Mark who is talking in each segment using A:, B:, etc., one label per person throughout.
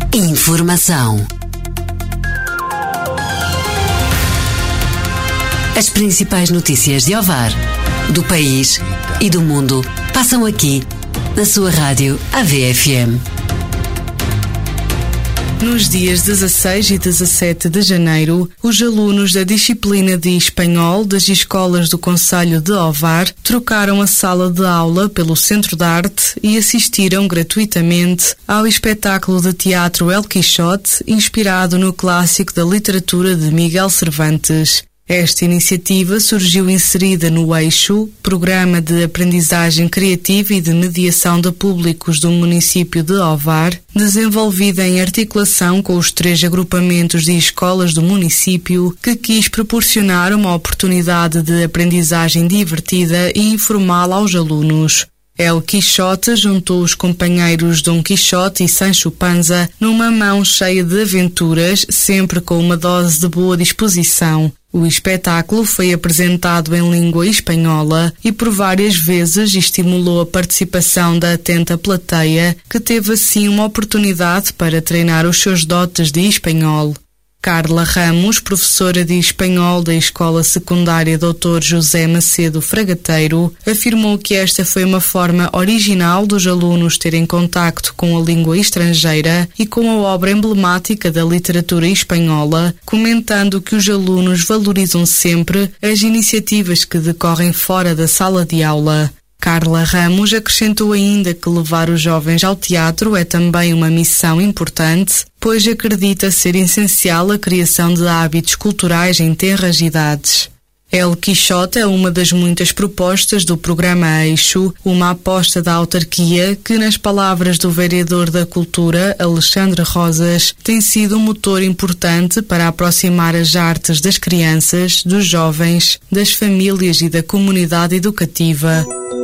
A: Informação. As principais notícias de Ovar, do país e do mundo passam aqui, na sua rádio AVFM.
B: Nos dias 16 e 17 de janeiro, os alunos da disciplina de espanhol das escolas do concelho de Ovar trocaram a sala de aula pelo Centro de Arte e assistiram gratuitamente ao espetáculo de teatro El Quixote, inspirado no clássico da literatura de Miguel Cervantes. Esta iniciativa surgiu inserida no Eixo, Programa de Aprendizagem Criativa e de Mediação de Públicos do município de Ovar, desenvolvida em articulação com os 3 agrupamentos de escolas do município, que quis proporcionar uma oportunidade de aprendizagem divertida e informal aos alunos. El Quixote juntou os companheiros Dom Quixote e Sancho Panza numa mão cheia de aventuras, sempre com uma dose de boa disposição. O espetáculo foi apresentado em língua espanhola e por várias vezes estimulou a participação da atenta plateia, que teve assim uma oportunidade para treinar os seus dotes de espanhol. Carla Ramos, professora de espanhol da Escola Secundária Dr. José Macedo Fragateiro, afirmou que esta foi uma forma original dos alunos terem contacto com a língua estrangeira e com a obra emblemática da literatura espanhola, comentando que os alunos valorizam sempre as iniciativas que decorrem fora da sala de aula. Carla Ramos acrescentou ainda que levar os jovens ao teatro é também uma missão importante, pois acredita ser essencial a criação de hábitos culturais em tenras idades. El Quixote é uma das muitas propostas do programa Eixo, uma aposta da autarquia que, nas palavras do vereador da Cultura, Alexandre Rosas, tem sido um motor importante para aproximar as artes das crianças, dos jovens, das famílias e da comunidade educativa.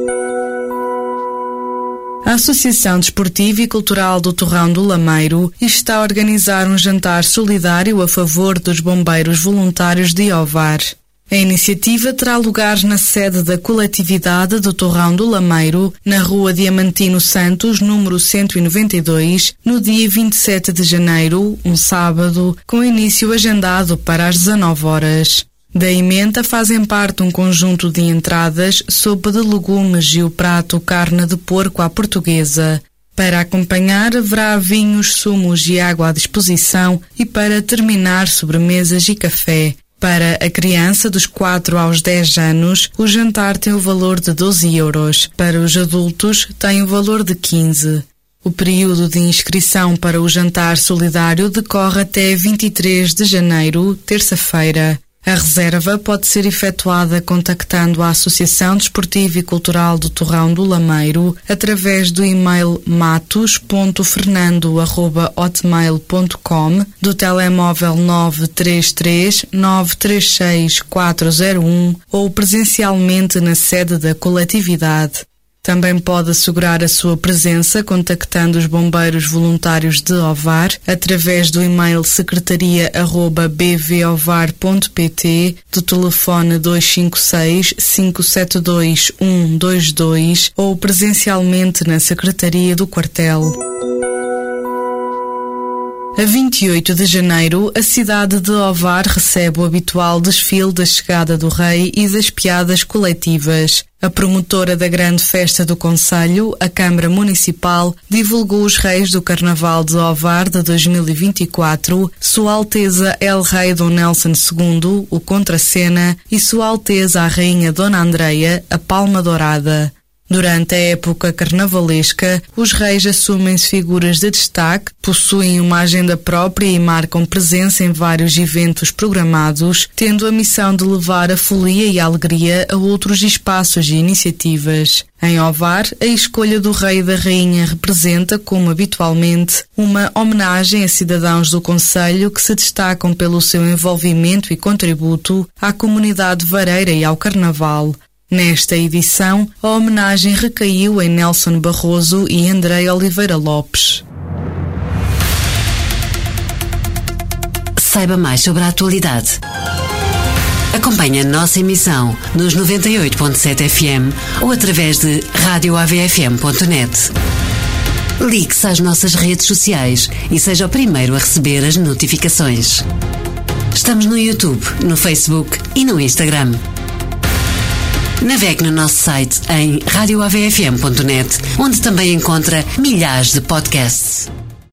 B: A Associação Desportiva e Cultural do Torrão do Lameiro está a organizar um jantar solidário a favor dos bombeiros voluntários de Ovar. A iniciativa terá lugar na sede da coletividade do Torrão do Lameiro, na Rua Diamantino Santos, número 192, no dia 27 de janeiro, um sábado, com início agendado para as 19 horas. Da emenda fazem parte um conjunto de entradas, sopa de legumes e o prato carne de porco à portuguesa. Para acompanhar haverá vinhos, sumos e água à disposição e para terminar sobremesas e café. Para a criança dos 4 aos 10 anos, o jantar tem o valor de 12 euros. Para os adultos, tem o valor de 15. O período de inscrição para o jantar solidário decorre até 23 de janeiro, terça-feira. A reserva pode ser efetuada contactando a Associação Desportiva e Cultural do Torrão do Lameiro através do e-mail matos.fernando@hotmail.com, do telemóvel 933 936 401 ou presencialmente na sede da coletividade. Também pode assegurar a sua presença contactando os bombeiros voluntários de Ovar através do e-mail secretaria@bvovar.pt, do telefone 256 572 122 ou presencialmente na Secretaria do Quartel. A 28 de janeiro, a cidade de Ovar recebe o habitual desfile da chegada do Rei e das piadas coletivas. A promotora da grande festa do concelho, a Câmara Municipal, divulgou os reis do Carnaval de Ovar de 2024, Sua Alteza El Rei Dom Nelson II, o Contracena, e Sua Alteza a Rainha Dona Andreia, a Palma Dourada. Durante a época carnavalesca, os reis assumem-se figuras de destaque, possuem uma agenda própria e marcam presença em vários eventos programados, tendo a missão de levar a folia e a alegria a outros espaços e iniciativas. Em Ovar, a escolha do rei e da rainha representa, como habitualmente, uma homenagem a cidadãos do concelho que se destacam pelo seu envolvimento e contributo à comunidade vareira e ao carnaval. Nesta edição, a homenagem recaiu em Nelson Barroso e André Oliveira Lopes.
A: Saiba mais sobre a atualidade. Acompanhe a nossa emissão nos 98.7 FM ou através de radioavfm.net. Ligue-se às nossas redes sociais e seja o primeiro a receber as notificações. Estamos no YouTube, no Facebook e no Instagram. Navegue no nosso site em radioavfm.net, onde também encontra milhares de podcasts.